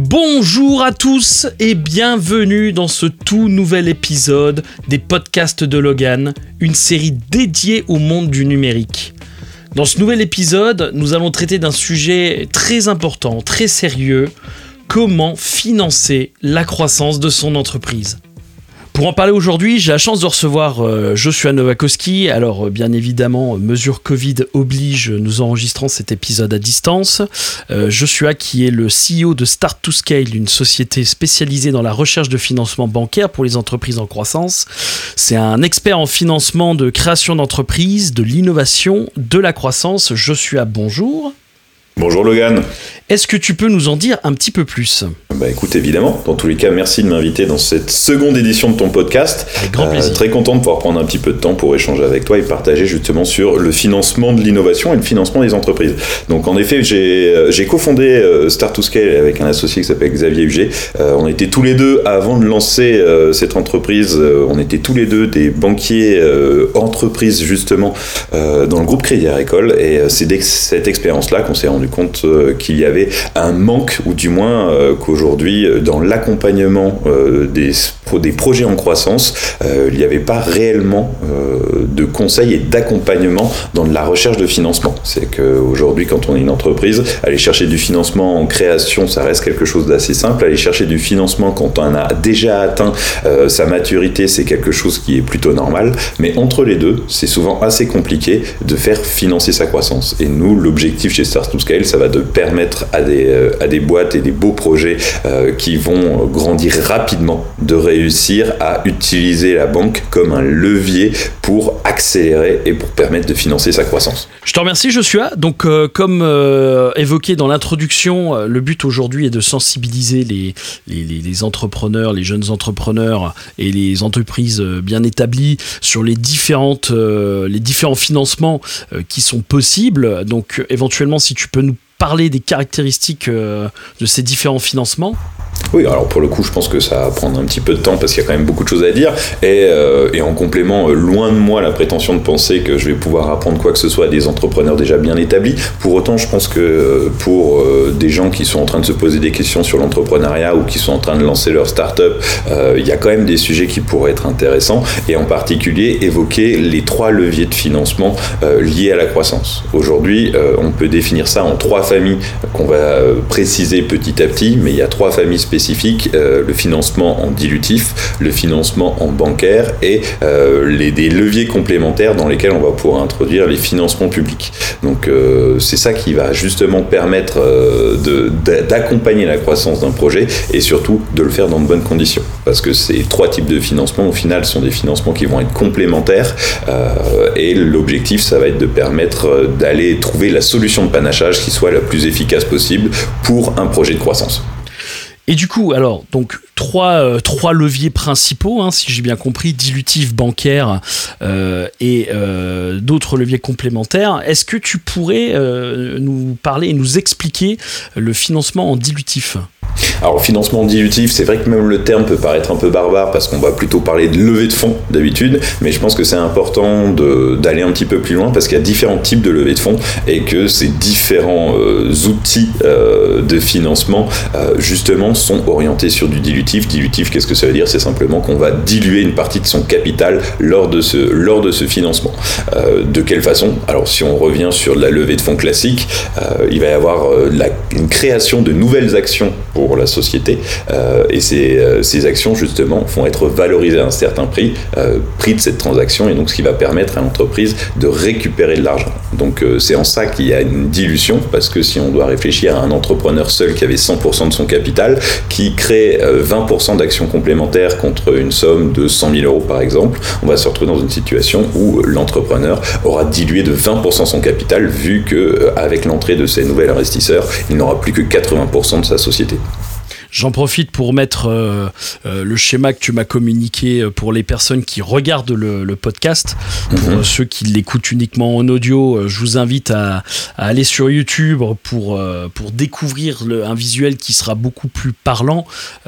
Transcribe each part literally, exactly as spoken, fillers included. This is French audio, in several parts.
Bonjour à tous et bienvenue dans ce tout nouvel épisode des podcasts de Logan, une série dédiée au monde du numérique. Dans ce nouvel épisode, nous allons traiter d'un sujet très important, très sérieux, comment financer la croissance de son entreprise. Pour en parler aujourd'hui, j'ai la chance de recevoir euh, Joshua Nowakowski. Alors, euh, bien évidemment, mesure Covid oblige, nous enregistrons cet épisode à distance. Euh, Joshua, qui est le C E O de Start to Scale, une société spécialisée dans la recherche de financement bancaire pour les entreprises en croissance. C'est un expert en financement de création d'entreprises, de l'innovation, de la croissance. Joshua, bonjour. Bonjour Logan. Est-ce que tu peux nous en dire un petit peu plus ? Bah écoute, évidemment. Dans tous les cas, merci de m'inviter dans cette seconde édition de ton podcast. Avec grand plaisir. Euh, très content de pouvoir prendre un petit peu de temps pour échanger avec toi et partager justement sur le financement de l'innovation et le financement des entreprises. Donc en effet, j'ai, j'ai cofondé euh, Start to Scale avec un associé qui s'appelle Xavier Huget. Euh, on était tous les deux, avant de lancer euh, cette entreprise, euh, on était tous les deux des banquiers euh, entreprises justement euh, dans le groupe Crédit Agricole. Et euh, c'est dès cette expérience-là qu'on s'est rendu compte euh, qu'il y avait un manque, ou du moins euh, qu'aujourd'hui, dans l'accompagnement euh, des, des projets en croissance, euh, il n'y avait pas réellement euh, de conseils et d'accompagnement dans de la recherche de financement. C'est qu'aujourd'hui, quand on est une entreprise, aller chercher du financement en création, ça reste quelque chose d'assez simple. Aller chercher du financement quand on a déjà atteint euh, sa maturité, c'est quelque chose qui est plutôt normal. Mais entre les deux, c'est souvent assez compliqué de faire financer sa croissance. Et nous, l'objectif chez Start to Scale, ça va de permettre à des, euh, à des boîtes et des beaux projets euh, qui vont grandir rapidement de réussir à utiliser la banque comme un levier pour accélérer et pour permettre de financer sa croissance. Je te remercie Joshua. Donc euh, comme euh, évoqué dans l'introduction, euh, le but aujourd'hui est de sensibiliser les, les, les, les entrepreneurs, les jeunes entrepreneurs et les entreprises euh, bien établies sur les, différentes, euh, les différents financements euh, qui sont possibles. Donc éventuellement, si tu peux nous parler des caractéristiques euh, de ces différents financements. Oui, alors pour le coup, je pense que ça va prendre un petit peu de temps parce qu'il y a quand même beaucoup de choses à dire. Et, euh, et en complément, euh, loin de moi la prétention de penser que je vais pouvoir apprendre quoi que ce soit à des entrepreneurs déjà bien établis. Pour autant, je pense que euh, pour euh, des gens qui sont en train de se poser des questions sur l'entrepreneuriat ou qui sont en train de lancer leur start-up, euh, il y a quand même des sujets qui pourraient être intéressants. Et en particulier, évoquer les trois leviers de financement euh, liés à la croissance. Aujourd'hui, euh, on peut définir ça en trois familles qu'on va euh, préciser petit à petit, mais il y a trois familles spécifiques, euh, le financement en dilutif, le financement en bancaire et euh, les, des leviers complémentaires dans lesquels on va pouvoir introduire les financements publics. Donc euh, c'est ça qui va justement permettre euh, de, d'accompagner la croissance d'un projet et surtout de le faire dans de bonnes conditions. Parce que ces trois types de financement au final sont des financements qui vont être complémentaires euh, et l'objectif ça va être de permettre d'aller trouver la solution de panachage qui soit la plus efficace possible pour un projet de croissance. Et du coup, alors, donc, trois, euh, trois leviers principaux, hein, si j'ai bien compris, dilutif, bancaire euh, et euh, d'autres leviers complémentaires. Est-ce que tu pourrais euh, nous parler et nous expliquer le financement en dilutif ? Alors, le financement dilutif, c'est vrai que même le terme peut paraître un peu barbare parce qu'on va plutôt parler de levée de fonds d'habitude, mais je pense que c'est important de, d'aller un petit peu plus loin parce qu'il y a différents types de levée de fonds et que ces différents euh, outils euh, de financement, euh, justement, sont orientés sur du dilutif. Dilutif, qu'est-ce que ça veut dire ? C'est simplement qu'on va diluer une partie de son capital lors de ce, lors de ce financement. Euh, de quelle façon ? Alors, si on revient sur la levée de fonds classique, euh, il va y avoir euh, la, une création de nouvelles actions pour la société euh, et ces, euh, ces actions justement vont être valorisées à un certain prix, euh, prix de cette transaction et donc ce qui va permettre à l'entreprise de récupérer de l'argent. Donc euh, c'est en ça qu'il y a une dilution parce que si on doit réfléchir à un entrepreneur seul qui avait cent pour cent de son capital, qui crée euh, vingt pour cent d'actions complémentaires contre une somme de cent mille euros par exemple, on va se retrouver dans une situation où l'entrepreneur aura dilué de vingt pour cent son capital vu qu'avec euh, l'entrée de ces nouveaux investisseurs, il n'aura plus que quatre-vingts pour cent de sa société. J'en profite pour mettre euh, euh, le schéma que tu m'as communiqué pour les personnes qui regardent le, le podcast. Pour mm-hmm. ceux qui l'écoutent uniquement en audio, je vous invite à, à aller sur YouTube pour, euh, pour découvrir le, un visuel qui sera beaucoup plus parlant,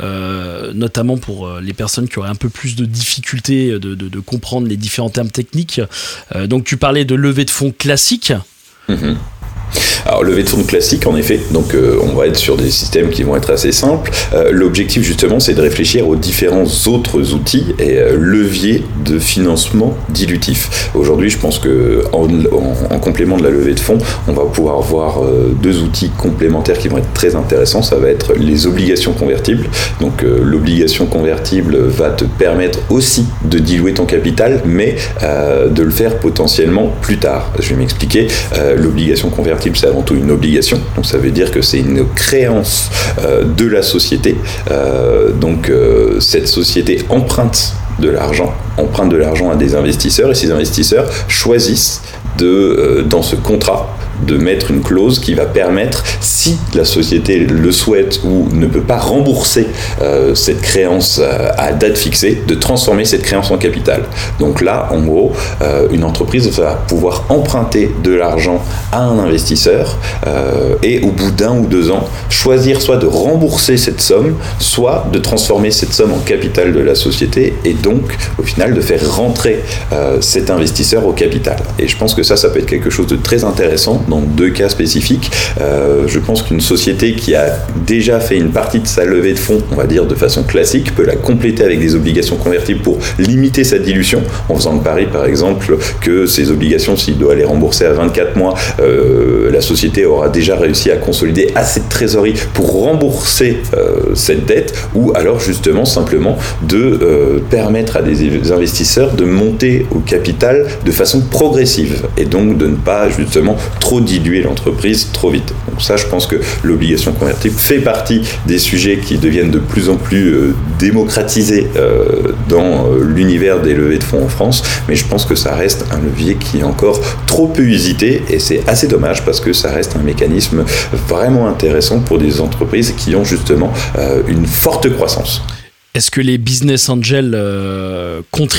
euh, notamment pour les personnes qui auraient un peu plus de difficulté de, de, de comprendre les différents termes techniques. Euh, donc tu parlais de levée de fonds classique. Mm-hmm. Alors, levée de fonds classique, en effet, donc euh, on va être sur des systèmes qui vont être assez simples. Euh, l'objectif, justement, c'est de réfléchir aux différents autres outils et euh, leviers de financement dilutif. Aujourd'hui, je pense que en, en, en complément de la levée de fonds, on va pouvoir voir euh, deux outils complémentaires qui vont être très intéressants. Ça va être les obligations convertibles. Donc, euh, l'obligation convertible va te permettre aussi de diluer ton capital, mais euh, de le faire potentiellement plus tard. Je vais m'expliquer. Euh, l'obligation convertible, c'est avant tout une obligation, donc ça veut dire que c'est une créance euh, de la société. Euh, donc euh, cette société emprunte de l'argent, emprunte de l'argent à des investisseurs, et ces investisseurs choisissent de, euh, dans ce contrat, de mettre une clause qui va permettre, si la société le souhaite ou ne peut pas rembourser euh, cette créance à, à date fixée, de transformer cette créance en capital. Donc là, en gros, euh, une entreprise va pouvoir emprunter de l'argent à un investisseur euh, et au bout d'un ou deux ans, choisir soit de rembourser cette somme, soit de transformer cette somme en capital de la société et donc, au final, de faire rentrer euh, cet investisseur au capital. Et je pense que ça, ça peut être quelque chose de très intéressant dans deux cas spécifiques. Euh, je pense qu'une société qui a déjà fait une partie de sa levée de fonds, on va dire de façon classique, peut la compléter avec des obligations convertibles pour limiter sa dilution, en faisant le pari par exemple que ces obligations, s'il doit les rembourser à vingt-quatre mois, euh, la société aura déjà réussi à consolider assez de trésorerie pour rembourser euh, cette dette, ou alors justement simplement de euh, permettre à des investisseurs de monter au capital de façon progressive et donc de ne pas justement trop diluer l'entreprise trop vite. Donc ça, je pense que l'obligation convertible fait partie des sujets qui deviennent de plus en plus euh, démocratisés euh, dans euh, l'univers des levées de fonds en France, mais je pense que ça reste un levier qui est encore trop peu usité, et c'est assez dommage parce que ça reste un mécanisme vraiment intéressant pour des entreprises qui ont justement euh, une forte croissance. Est-ce que les business angels euh, contribuent ?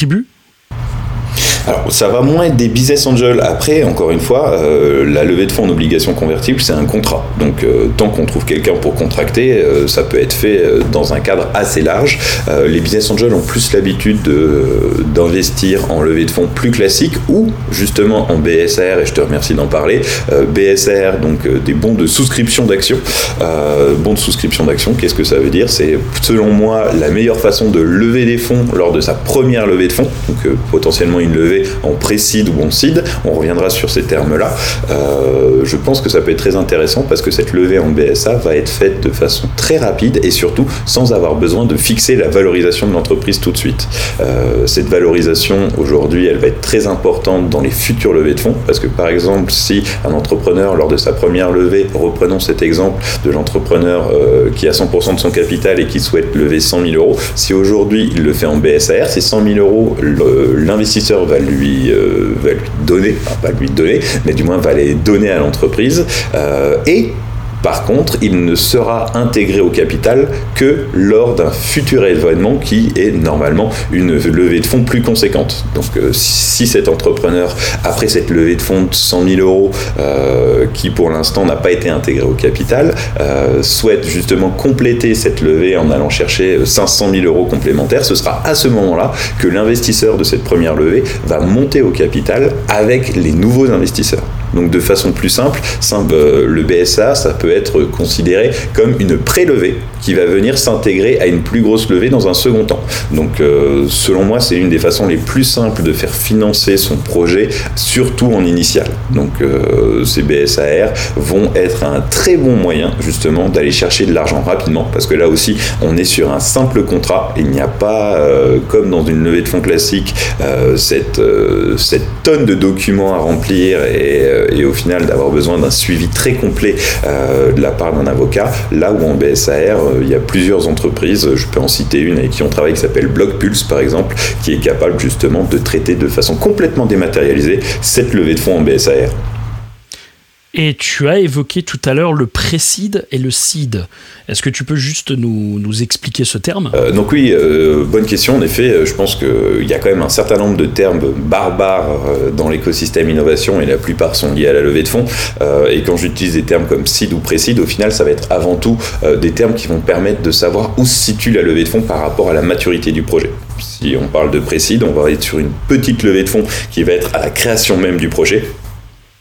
Alors, ça va moins être des business angels. Après, encore une fois, euh, la levée de fonds en obligation convertible, c'est un contrat. Donc, euh, tant qu'on trouve quelqu'un pour contracter, euh, ça peut être fait euh, dans un cadre assez large. Euh, les business angels ont plus l'habitude de, d'investir en levée de fonds plus classique ou justement en B S A R, et je te remercie d'en parler. Euh, B S A R, donc euh, des bons de souscription d'actions. Euh, bons de souscription d'actions, qu'est-ce que ça veut dire ? C'est, selon moi, la meilleure façon de lever des fonds lors de sa première levée de fonds. Donc, euh, potentiellement une levée en pré-seed ou en seed, on reviendra sur ces termes-là. Euh, je pense que ça peut être très intéressant parce que cette levée en B S A va être faite de façon très rapide et surtout sans avoir besoin de fixer la valorisation de l'entreprise tout de suite. Euh, cette valorisation, aujourd'hui, elle va être très importante dans les futures levées de fonds parce que, par exemple, si un entrepreneur, lors de sa première levée, reprenons cet exemple de l'entrepreneur euh, qui a cent pour cent de son capital et qui souhaite lever cent mille euros, si aujourd'hui il le fait en B S A R, ces cent mille euros, le, l'investisseur va lui, euh, va lui donner, enfin pas lui donner, mais du moins va les donner à l'entreprise, euh, et par contre, il ne sera intégré au capital que lors d'un futur événement qui est normalement une levée de fonds plus conséquente. Donc, euh, si cet entrepreneur, après cette levée de fonds de cent mille euros, euh, qui pour l'instant n'a pas été intégré au capital, euh, souhaite justement compléter cette levée en allant chercher cinq cent mille euros complémentaires, ce sera à ce moment-là que l'investisseur de cette première levée va monter au capital avec les nouveaux investisseurs. Donc de façon plus simple, simple euh, le B S A, ça peut être considéré comme une pré-levée qui va venir s'intégrer à une plus grosse levée dans un second temps. Donc euh, selon moi, c'est une des façons les plus simples de faire financer son projet, surtout en initial. Donc euh, ces B S A R vont être un très bon moyen justement d'aller chercher de l'argent rapidement, parce que là aussi, on est sur un simple contrat. Il n'y a pas, euh, comme dans une levée de fonds classique, euh, cette, euh, cette tonne de documents à remplir et euh, et au final d'avoir besoin d'un suivi très complet euh, de la part d'un avocat, là où en B S A R, euh, il y a plusieurs entreprises, je peux en citer une avec qui on travaille qui s'appelle Blockpulse par exemple, qui est capable justement de traiter de façon complètement dématérialisée cette levée de fonds en B S A R. Et tu as évoqué tout à l'heure le pré-seed et le seed. Est-ce que tu peux juste nous, nous expliquer ce terme ? euh, Donc oui, euh, bonne question. En effet, je pense qu'il y a quand même un certain nombre de termes barbares dans l'écosystème innovation et la plupart sont liés à la levée de fonds. Euh, et quand j'utilise des termes comme seed ou pré-seed, au final, ça va être avant tout euh, des termes qui vont permettre de savoir où se situe la levée de fonds par rapport à la maturité du projet. Si on parle de pré-seed, on va être sur une petite levée de fonds qui va être à la création même du projet.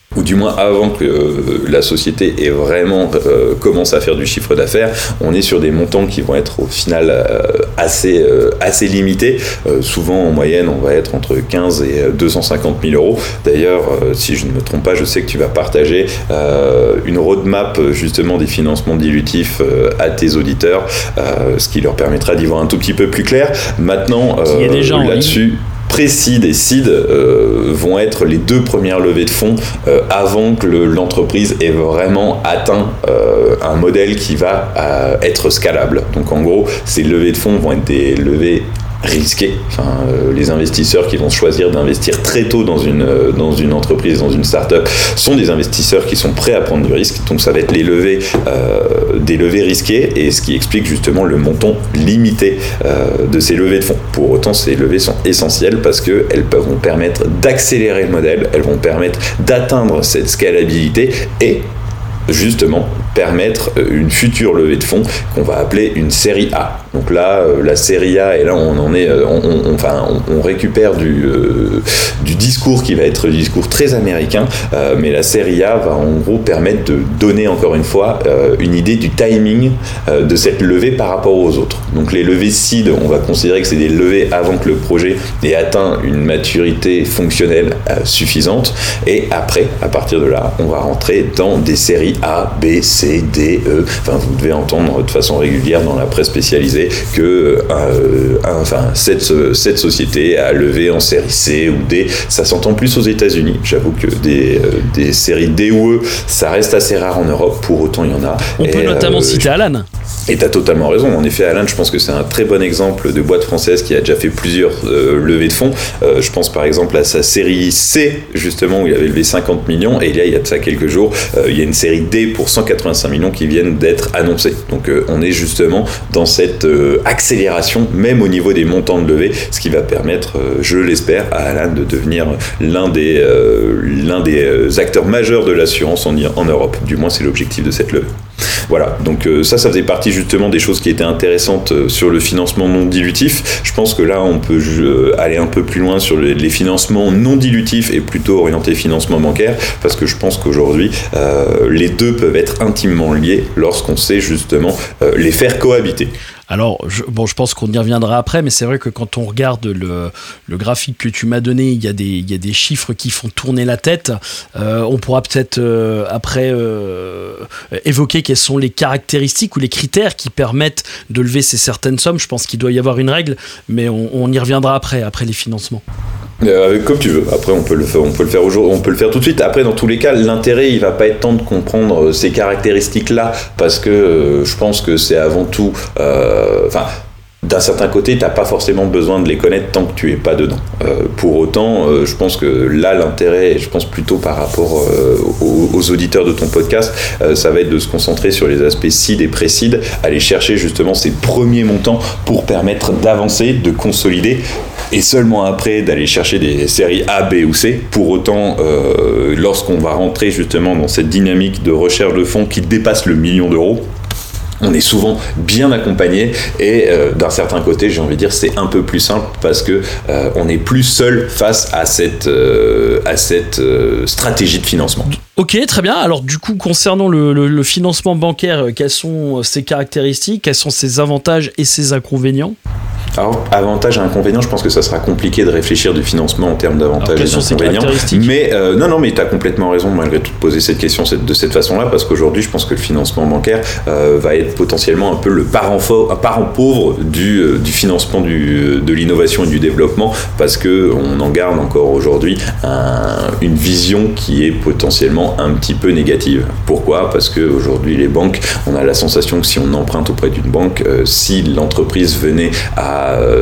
ou du moins avant que euh, la société ait vraiment euh, commencé à faire du chiffre d'affaires, on est sur des montants qui vont être au final euh, assez, euh, assez limités. Euh, souvent, en moyenne, on va être entre quinze et deux cent cinquante mille euros. D'ailleurs, euh, si je ne me trompe pas, je sais que tu vas partager euh, une roadmap justement des financements dilutifs euh, à tes auditeurs, euh, ce qui leur permettra d'y voir un tout petit peu plus clair. Maintenant, euh, là-dessus... Pré-seed et seed euh, vont être les deux premières levées de fonds euh, avant que le, l'entreprise ait vraiment atteint euh, un modèle qui va euh, être scalable. Donc en gros, ces levées de fonds vont être des levées risquées. Enfin, euh, les investisseurs qui vont choisir d'investir très tôt dans une, euh, dans une entreprise, dans une start-up, sont des investisseurs qui sont prêts à prendre du risque. Donc ça va être les levées, euh, des levées risquées, et ce qui explique justement le montant limité euh, de ces levées de fonds. Pour autant, ces levées sont essentielles parce qu'elles vont permettre d'accélérer le modèle, elles vont permettre d'atteindre cette scalabilité et justement permettre une future levée de fonds qu'on va appeler une série A. Donc là, euh, la série A, et là on en est, on, on, enfin, on, on récupère du, euh, du discours qui va être un discours très américain, euh, mais la série A va en gros permettre de donner encore une fois euh, une idée du timing euh, de cette levée par rapport aux autres. Donc les levées seed, on va considérer que c'est des levées avant que le projet ait atteint une maturité fonctionnelle euh, suffisante, et après, à partir de là, on va rentrer dans des séries A, B, C, D, E. Enfin, vous devez entendre de façon régulière dans la presse spécialisée que euh, un, enfin, cette, cette société a levé en série C ou D. Ça s'entend plus aux États-Unis. J'avoue que des, euh, des séries D ou E, ça reste assez rare en Europe. Pour autant, il y en a. On et, peut notamment euh, citer Alan. Et tu as totalement raison. En effet, Alan, je pense que c'est un très bon exemple de boîte française qui a déjà fait plusieurs euh, levées de fonds. Euh, je pense par exemple à sa série C, justement, où il avait levé cinquante millions. Et là, il y a de ça quelques jours, euh, il y a une série D pour cent quatre-vingt-cinq millions qui viennent d'être annoncés. Donc, euh, on est justement dans cette euh, accélération, même au niveau des montants de levée, ce qui va permettre, euh, je l'espère, à Alan de devenir l'un des, euh, l'un des acteurs majeurs de l'assurance en, en Europe. Du moins, c'est l'objectif de cette levée. Voilà, donc euh, ça, ça faisait partie justement des choses qui étaient intéressantes euh, sur le financement non dilutif. Je pense que là, on peut euh, aller un peu plus loin sur les, les financements non dilutifs et plutôt orientés financement bancaire, parce que je pense qu'aujourd'hui, euh, les deux peuvent être intimement liés lorsqu'on sait justement euh, les faire cohabiter. Alors, je, bon, je pense qu'on y reviendra après, mais c'est vrai que quand on regarde le, le graphique que tu m'as donné, il y a des, il y a des chiffres qui font tourner la tête. Euh, on pourra peut-être euh, après euh, évoquer quelles sont les caractéristiques ou les critères qui permettent de lever ces certaines sommes. Je pense qu'il doit y avoir une règle, mais on, on y reviendra après, après les financements. Euh, comme tu veux. Après, on peut le faire, on peut le faire aujourd'hui, on peut le faire tout de suite. Après, dans tous les cas, l'intérêt, il va pas être tant de comprendre ces caractéristiques-là, parce que euh, je pense que c'est avant tout, euh, enfin. D'un certain côté, tu n'as pas forcément besoin de les connaître tant que tu n'es pas dedans. Euh, pour autant, euh, je pense que là, l'intérêt, je pense plutôt par rapport euh, aux, aux auditeurs de ton podcast, euh, ça va être de se concentrer sur les aspects seed et pré-seed, aller chercher justement ces premiers montants pour permettre d'avancer, de consolider, et seulement après d'aller chercher des séries A, B ou C. Pour autant, euh, lorsqu'on va rentrer justement dans cette dynamique de recherche de fonds qui dépasse le million d'euros, on est souvent bien accompagné et euh, d'un certain côté, j'ai envie de dire, c'est un peu plus simple parce que euh, on n'est plus seul face à cette, euh, à cette euh, stratégie de financement. Ok, très bien. Alors du coup, concernant le, le, le financement bancaire, quelles sont ses caractéristiques, quels sont ses avantages et ses inconvénients ? Alors, avantages et inconvénients, je pense que ça sera compliqué de réfléchir du financement en termes d'avantages et d'inconvénients. Mais euh, non, non, mais tu as complètement raison malgré tout de poser cette question de cette façon-là, parce qu'aujourd'hui, je pense que le financement bancaire euh, va être potentiellement un peu le parent, fort, parent pauvre du, euh, du financement du, de l'innovation et du développement, parce qu'on en garde encore aujourd'hui un, une vision qui est potentiellement un petit peu négative. Pourquoi ? Parce qu'aujourd'hui, les banques, on a la sensation que si on emprunte auprès d'une banque, euh, si l'entreprise venait à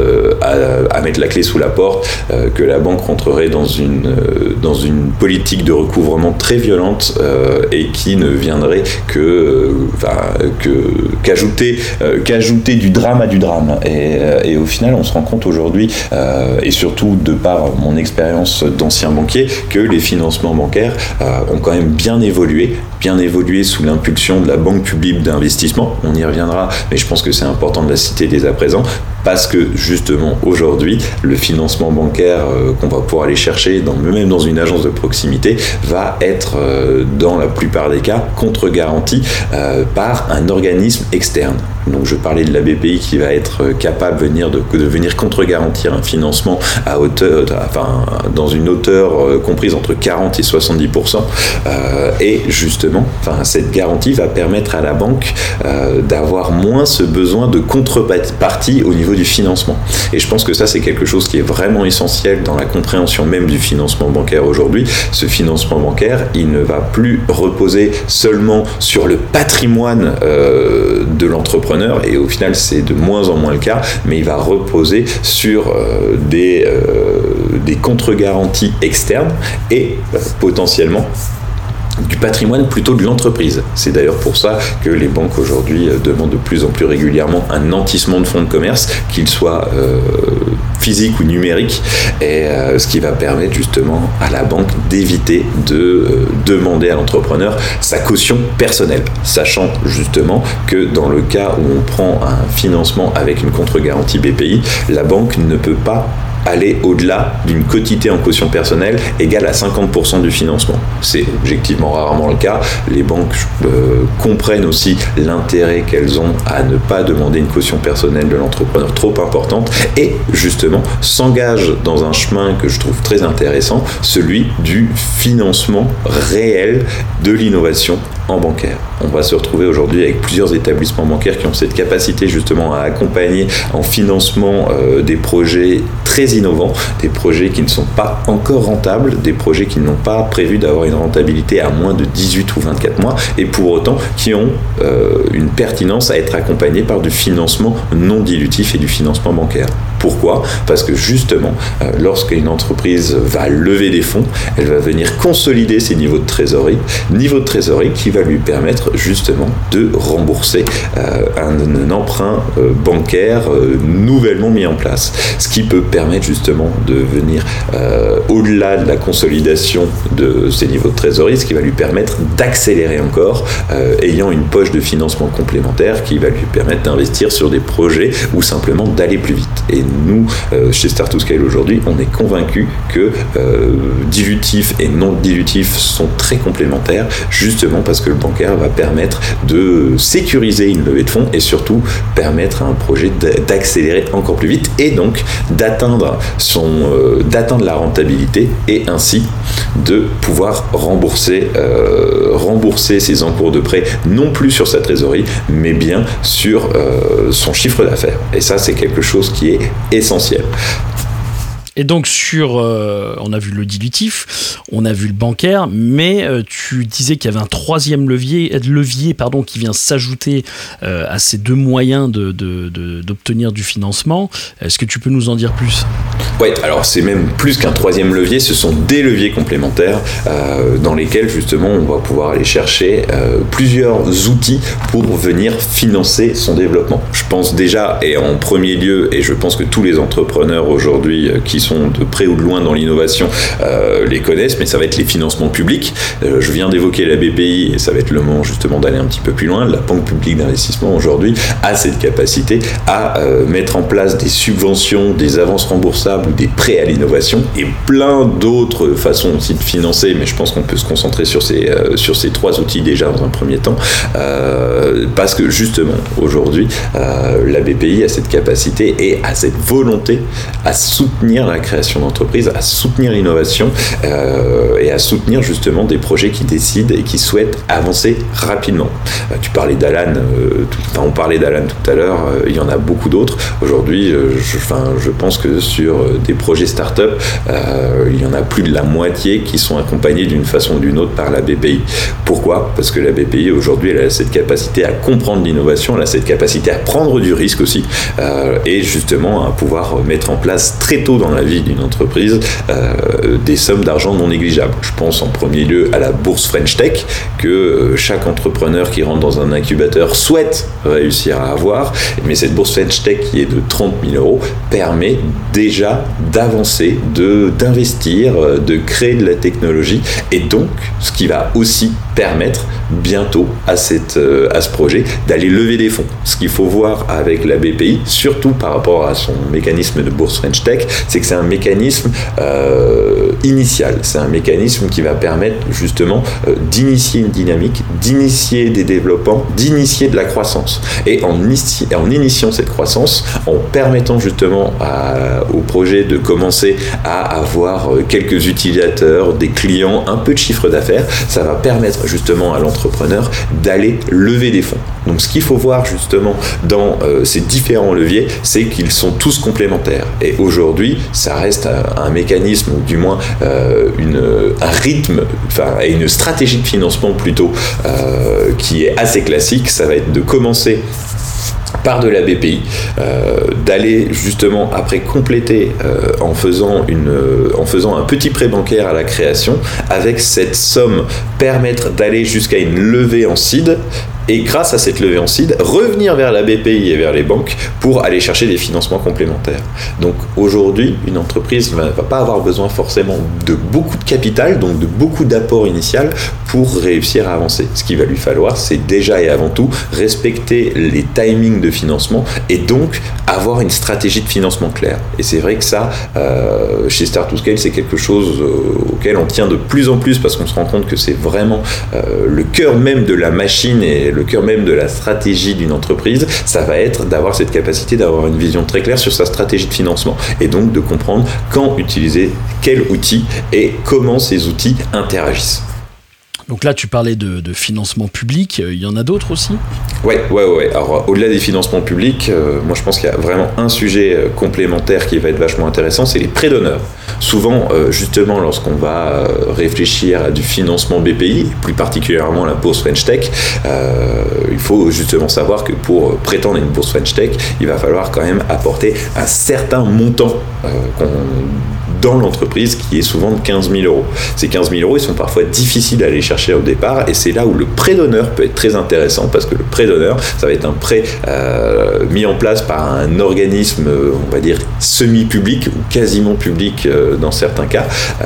À, à mettre la clé sous la porte, euh, que la banque rentrerait dans une, euh, dans une politique de recouvrement très violente euh, et qui ne viendrait que, euh, que, qu'ajouter, euh, qu'ajouter du drame à du drame. Et, euh, et au final, on se rend compte aujourd'hui, euh, et surtout de par mon expérience d'ancien banquier, que les financements bancaires euh, ont quand même bien évolué bien évolué sous l'impulsion de la Banque publique d'investissement. On y reviendra, mais je pense que c'est important de la citer dès à présent, parce que justement aujourd'hui, le financement bancaire euh, qu'on va pouvoir aller chercher, dans, même dans une agence de proximité, va être euh, dans la plupart des cas contre-garanti euh, par un organisme externe. Donc je parlais de la B P I qui va être capable de venir, de, de venir contre-garantir un financement à hauteur, enfin, dans une hauteur euh, comprise entre quarante et soixante-dix pour cent. Euh, et justement, enfin, cette garantie va permettre à la banque euh, d'avoir moins ce besoin de contrepartie au niveau du financement. Et je pense que ça, c'est quelque chose qui est vraiment essentiel dans la compréhension même du financement bancaire aujourd'hui. Ce financement bancaire, il ne va plus reposer seulement sur le patrimoine euh, de l'entrepreneur, et au final c'est de moins en moins le cas, mais il va reposer sur euh, des, euh, des contre-garanties externes et euh, potentiellement du patrimoine plutôt de l'entreprise. C'est d'ailleurs pour ça que les banques aujourd'hui demandent de plus en plus régulièrement un nantissement de fonds de commerce, qu'il soit euh, physique ou numérique, et euh, ce qui va permettre justement à la banque d'éviter de euh, demander à l'entrepreneur sa caution personnelle, sachant justement que dans le cas où on prend un financement avec une contre-garantie B P I, la banque ne peut pas aller au-delà d'une quotité en caution personnelle égale à cinquante pour cent du financement. C'est objectivement rarement le cas. Les banques euh, comprennent aussi l'intérêt qu'elles ont à ne pas demander une caution personnelle de l'entrepreneur trop importante et justement s'engagent dans un chemin que je trouve très intéressant, celui du financement réel de l'innovation en bancaire. On va se retrouver aujourd'hui avec plusieurs établissements bancaires qui ont cette capacité justement à accompagner en financement euh, des projets très innovants, des projets qui ne sont pas encore rentables, des projets qui n'ont pas prévu d'avoir une rentabilité à moins de dix-huit ou vingt-quatre mois, et pour autant qui ont euh, une pertinence à être accompagnés par du financement non dilutif et du financement bancaire. Pourquoi ? Parce que justement, euh, lorsqu'une entreprise va lever des fonds, elle va venir consolider ses niveaux de trésorerie, niveau de trésorerie qui va lui permettre justement de rembourser euh, un, un emprunt euh, bancaire euh, nouvellement mis en place. Ce qui peut permettre justement de venir euh, au-delà de la consolidation de ces niveaux de trésorerie, ce qui va lui permettre d'accélérer encore, euh, ayant une poche de financement complémentaire qui va lui permettre d'investir sur des projets ou simplement d'aller plus vite. Et nous, euh, chez Start to Scale aujourd'hui, on est convaincus que euh, dilutif et non dilutif sont très complémentaires, justement parce que le bancaire va permettre de sécuriser une levée de fonds et surtout permettre à un projet d'accélérer encore plus vite et donc d'atteindre son, euh, d'atteindre la rentabilité et ainsi de pouvoir rembourser, euh, rembourser ses encours de prêt non plus sur sa trésorerie mais bien sur euh, son chiffre d'affaires. Et ça, c'est quelque chose qui est essentiel. Et donc sur, euh, on a vu le dilutif, on a vu le bancaire, mais euh, tu disais qu'il y avait un troisième levier, levier pardon, qui vient s'ajouter euh, à ces deux moyens de, de, de, d'obtenir du financement. Est-ce que tu peux nous en dire plus ? Oui, alors c'est même plus qu'un troisième levier, ce sont des leviers complémentaires euh, dans lesquels justement on va pouvoir aller chercher euh, plusieurs outils pour venir financer son développement. Je pense déjà, et en premier lieu, et je pense que tous les entrepreneurs aujourd'hui euh, qui sont de près ou de loin dans l'innovation euh, les connaissent, mais ça va être les financements publics. Euh, je viens d'évoquer la B P I et ça va être le moment justement d'aller un petit peu plus loin. La Banque publique d'investissement aujourd'hui a cette capacité à euh, mettre en place des subventions, des avances remboursables ou des prêts à l'innovation et plein d'autres façons aussi de financer, mais je pense qu'on peut se concentrer sur ces, euh, sur ces trois outils déjà dans un premier temps, euh, parce que justement aujourd'hui euh, la B P I a cette capacité et a cette volonté à soutenir la création d'entreprises, à soutenir l'innovation euh, et à soutenir justement des projets qui décident et qui souhaitent avancer rapidement. Euh, tu parlais d'Alan, euh, tout, enfin on parlait d'Alan tout à l'heure, euh, il y en a beaucoup d'autres. Aujourd'hui, euh, je, enfin, je pense que sur euh, des projets start-up, euh, il y en a plus de la moitié qui sont accompagnés d'une façon ou d'une autre par la B P I. Pourquoi ? Parce que la B P I aujourd'hui, elle a cette capacité à comprendre l'innovation, elle a cette capacité à prendre du risque aussi euh, et justement à pouvoir mettre en place très tôt dans la vie d'une entreprise euh, des sommes d'argent non négligeables. Je pense en premier lieu à la bourse French Tech que euh, chaque entrepreneur qui rentre dans un incubateur souhaite réussir à avoir, mais cette bourse French Tech qui est de trente mille euros permet déjà d'avancer, de, d'investir, de créer de la technologie et donc ce qui va aussi permettre bientôt à, cette, euh, à ce projet d'aller lever des fonds. Ce qu'il faut voir avec la B P I, surtout par rapport à son mécanisme de bourse French Tech, c'est que c'est un mécanisme euh, initial. C'est un mécanisme qui va permettre justement euh, d'initier une dynamique, d'initier des développements, d'initier de la croissance. Et en, initie, en initiant cette croissance, en permettant justement à, au projet de commencer à avoir quelques utilisateurs, des clients, un peu de chiffre d'affaires, ça va permettre justement à l'entrepreneur d'aller lever des fonds. Donc ce qu'il faut voir justement dans euh, ces différents leviers, c'est qu'ils sont tous complémentaires. Et aujourd'hui, ça reste un, un mécanisme, ou du moins euh, une, un rythme, enfin et une stratégie de financement plutôt euh, qui est assez classique. Ça va être de commencer par de la B P I, euh, d'aller justement après compléter euh, en, faisant une, euh, en faisant un petit prêt bancaire à la création, avec cette somme permettre d'aller jusqu'à une levée en seed, et grâce à cette levée en seed, revenir vers la B P I et vers les banques pour aller chercher des financements complémentaires. Donc aujourd'hui, une entreprise ne va, va pas avoir besoin forcément de beaucoup de capital, donc de beaucoup d'apport initial pour réussir à avancer. Ce qu'il va lui falloir, c'est déjà et avant tout respecter les timings de financement et donc avoir une stratégie de financement claire. Et c'est vrai que ça, euh, chez Start to Scale, c'est quelque chose euh, auquel on tient de plus en plus parce qu'on se rend compte que c'est vraiment euh, le cœur même de la machine et le cœur même de la stratégie d'une entreprise, ça va être d'avoir cette capacité d'avoir une vision très claire sur sa stratégie de financement et donc de comprendre quand utiliser quel outil et comment ces outils interagissent. Donc là, tu parlais de, de financement public, il y en a d'autres aussi ? Ouais, ouais, ouais. Alors, au-delà des financements publics, euh, moi je pense qu'il y a vraiment un sujet euh, complémentaire qui va être vachement intéressant, c'est les prêts d'honneur. Souvent, euh, justement, lorsqu'on va euh, réfléchir à du financement B P I, plus particulièrement la bourse French Tech, euh, il faut justement savoir que pour prétendre à une bourse French Tech, il va falloir quand même apporter un certain montant euh, qu'on dans l'entreprise qui est souvent de quinze mille euros. Ces quinze mille euros, ils sont parfois difficiles à aller chercher au départ et c'est là où le prêt d'honneur peut être très intéressant parce que le prêt d'honneur, ça va être un prêt euh, mis en place par un organisme, on va dire, semi-public ou quasiment public euh, dans certains cas,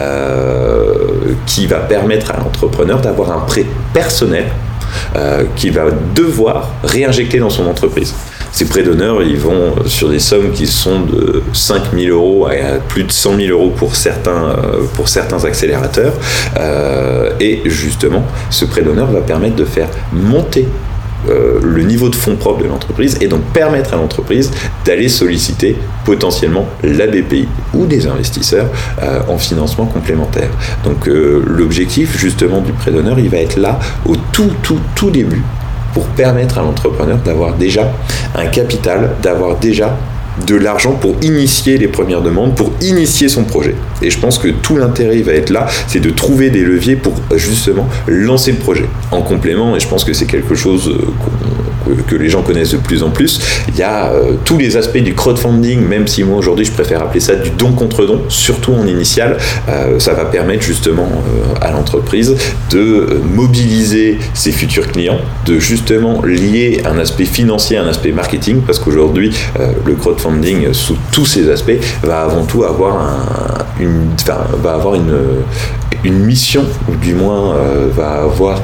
euh, qui va permettre à l'entrepreneur d'avoir un prêt personnel euh, qu'il va devoir réinjecter dans son entreprise. Ces prêts d'honneur, ils vont sur des sommes qui sont de cinq mille euros à plus de cent mille euros pour certains, pour certains accélérateurs. Euh, et justement, ce prêt d'honneur va permettre de faire monter Euh, le niveau de fonds propres de l'entreprise et donc permettre à l'entreprise d'aller solliciter potentiellement la B P I ou des investisseurs euh, en financement complémentaire. Donc euh, l'objectif justement du prêt d'honneur, il va être là au tout tout tout début pour permettre à l'entrepreneur d'avoir déjà un capital, d'avoir déjà de l'argent pour initier les premières demandes, pour initier son projet. Et je pense que tout l'intérêt va être là, c'est de trouver des leviers pour justement lancer le projet. En complément, et je pense que c'est quelque chose qu'on, que les gens connaissent de plus en plus, il y a euh, tous les aspects du crowdfunding, même si moi aujourd'hui je préfère appeler ça du don contre don, surtout en initial, euh, ça va permettre justement euh, à l'entreprise de euh, mobiliser ses futurs clients, de justement lier un aspect financier à un aspect marketing, parce qu'aujourd'hui euh, le crowdfunding sous tous ses aspects va avant tout avoir un, une, enfin, va avoir une, une mission, ou du moins euh, va avoir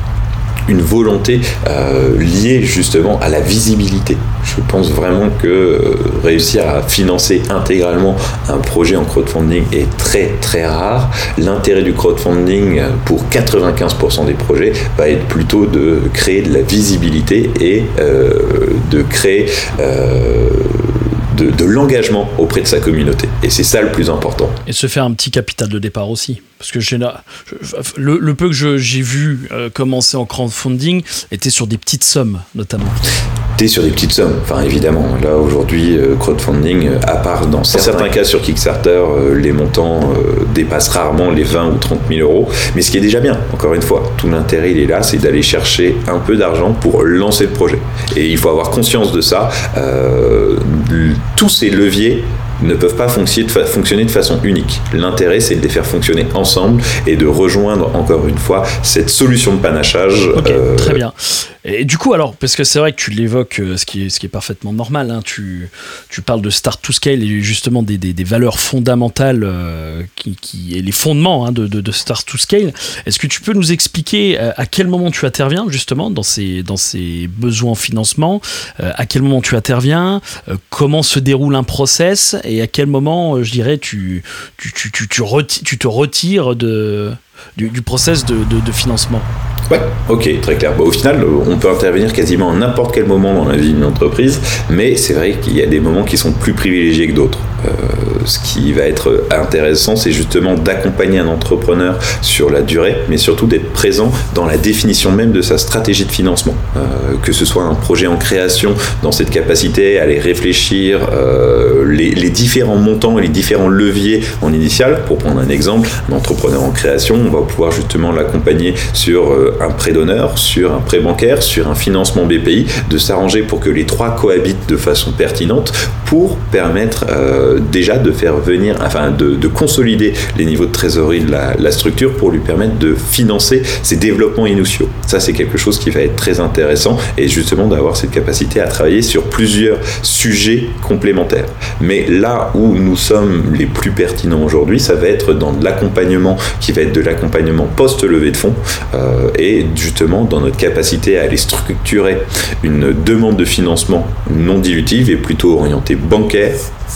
une volonté euh, liée justement à la visibilité. Je pense vraiment que euh, réussir à financer intégralement un projet en crowdfunding est très très rare. L'intérêt du crowdfunding pour quatre-vingt-quinze pour cent des projets va être plutôt de créer de la visibilité et euh, de créer euh, De, de l'engagement auprès de sa communauté. Et c'est ça le plus important. Et se faire un petit capital de départ aussi. Parce que j'ai là, le, le peu que je, j'ai vu euh, commencer en crowdfunding était sur des petites sommes, notamment. T'es sur des petites sommes, enfin évidemment. Là aujourd'hui, euh, crowdfunding, à part dans certains, certains cas sur Kickstarter, euh, les montants euh, dépassent rarement les vingt ou trente mille euros. Mais ce qui est déjà bien, encore une fois, tout l'intérêt il est là, c'est d'aller chercher un peu d'argent pour lancer le projet. Et il faut avoir conscience de ça. Euh, tous ces leviers ne peuvent pas fonctionner de, fa- fonctionner de façon unique. L'intérêt, c'est de les faire fonctionner ensemble et de rejoindre, encore une fois, cette solution de panachage. Ok, euh... très bien. Et du coup, alors, parce que c'est vrai que tu l'évoques, ce qui est, ce qui est parfaitement normal, hein, tu, tu parles de Start to Scale et justement des, des, des valeurs fondamentales euh, qui, qui, et les fondements hein, de, de, de Start to Scale. Est-ce que tu peux nous expliquer à quel moment tu interviens justement dans ces, dans ces besoins en financement, euh, à quel moment tu interviens, euh, comment se déroule un process et à quel moment, euh, je dirais, tu, tu, tu, tu, tu, reti- tu te retires de, du, du process de, de, de financement? Ouais, ok, très clair. Bon, au final, on peut intervenir quasiment à n'importe quel moment dans la vie d'une entreprise, mais c'est vrai qu'il y a des moments qui sont plus privilégiés que d'autres. Euh, ce qui va être intéressant, c'est justement d'accompagner un entrepreneur sur la durée, mais surtout d'être présent dans la définition même de sa stratégie de financement. Euh, que ce soit un projet en création, dans cette capacité à aller réfléchir euh, les, les différents montants et les différents leviers en initial. Pour prendre un exemple, un entrepreneur en création, on va pouvoir justement l'accompagner sur euh, un prêt d'honneur, sur un prêt bancaire, sur un financement B P I, de s'arranger pour que les trois cohabitent de façon pertinente pour permettre euh, déjà de faire venir, enfin de, de consolider les niveaux de trésorerie de la, la structure pour lui permettre de financer ses développements initiaux. Ça, c'est quelque chose qui va être très intéressant et justement d'avoir cette capacité à travailler sur plusieurs sujets complémentaires. Mais là où nous sommes les plus pertinents aujourd'hui, ça va être dans de l'accompagnement qui va être de l'accompagnement post-levée de fonds euh, et justement dans notre capacité à aller structurer une demande de financement non dilutive et plutôt orientée bancaire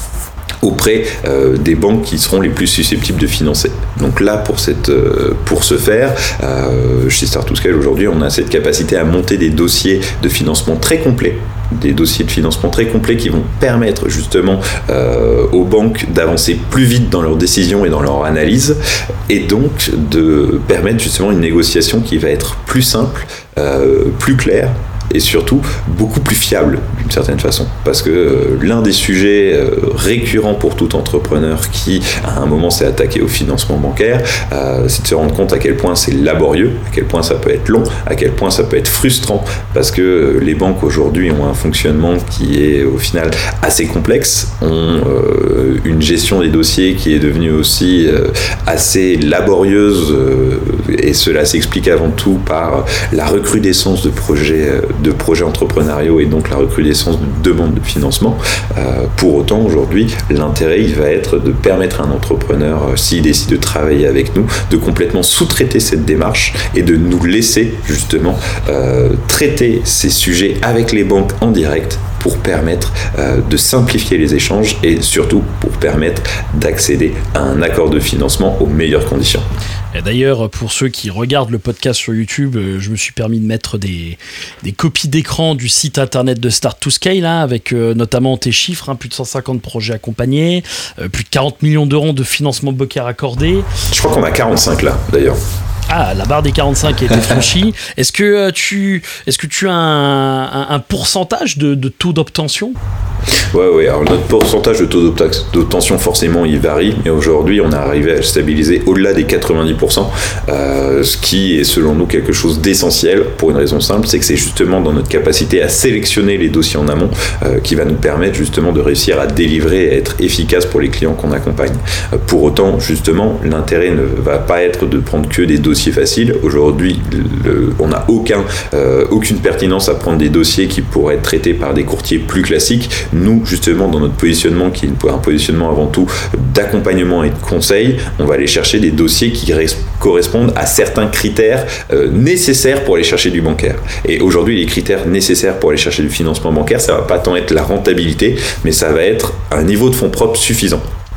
auprès euh, des banques qui seront les plus susceptibles de financer. Donc là, pour, cette, euh, pour ce faire, euh, chez Start to Scale aujourd'hui, on a cette capacité à monter des dossiers de financement très complets, des dossiers de financement très complets qui vont permettre justement euh, aux banques d'avancer plus vite dans leurs décisions et dans leur analyse, et donc de permettre justement une négociation qui va être plus simple, euh, plus claire, et surtout beaucoup plus fiable d'une certaine façon. Parce que euh, l'un des sujets euh, récurrents pour tout entrepreneur qui, à un moment, s'est attaqué au financement bancaire, euh, c'est de se rendre compte à quel point c'est laborieux, à quel point ça peut être long, à quel point ça peut être frustrant, parce que euh, les banques aujourd'hui ont un fonctionnement qui est au final assez complexe, ont euh, une gestion des dossiers qui est devenue aussi euh, assez laborieuse, euh, et cela s'explique avant tout par la recrudescence de projets euh, de projets entrepreneuriaux et donc la recrudescence de demandes de financement. Euh, pour autant, aujourd'hui, l'intérêt, il va être de permettre à un entrepreneur, euh, s'il décide de travailler avec nous, de complètement sous-traiter cette démarche et de nous laisser justement euh, traiter ces sujets avec les banques en direct pour permettre euh, de simplifier les échanges et surtout pour permettre d'accéder à un accord de financement aux meilleures conditions. Et d'ailleurs, pour ceux qui regardent le podcast sur YouTube, je me suis permis de mettre des, des copies d'écran du site internet de Start to Scale, hein, avec euh, notamment tes chiffres, hein, plus de cent cinquante projets accompagnés, euh, plus de quarante millions d'euros de financement bancaire accordé. Je crois qu'on a quarante-cinq là, d'ailleurs. Ah, la barre des quarante-cinq a été franchie. Est-ce que euh, tu, est-ce que tu as un, un, un pourcentage de, de taux d'obtention ? Ouais, ouais. Alors notre pourcentage de taux d'obtention, forcément, il varie. Mais aujourd'hui, on est arrivé à stabiliser au-delà des quatre-vingt-dix pour cent. Euh, ce qui est, selon nous, quelque chose d'essentiel pour une raison simple, c'est que c'est justement dans notre capacité à sélectionner les dossiers en amont euh, qui va nous permettre justement de réussir à délivrer et à être efficace pour les clients qu'on accompagne. Euh, pour autant, justement, l'intérêt ne va pas être de prendre que des dossiers faciles. Aujourd'hui, le, on n'a aucun, euh, aucune pertinence à prendre des dossiers qui pourraient être traités par des courtiers plus classiques. Nous, justement, dans notre positionnement, qui est un positionnement avant tout d'accompagnement et de conseil, on va aller chercher des dossiers qui res- correspondent à certains critères euh, nécessaires pour aller chercher du bancaire. Et aujourd'hui, les critères nécessaires pour aller chercher du financement bancaire, ça va pas tant être la rentabilité, mais ça va être un niveau de fonds propres suffisant.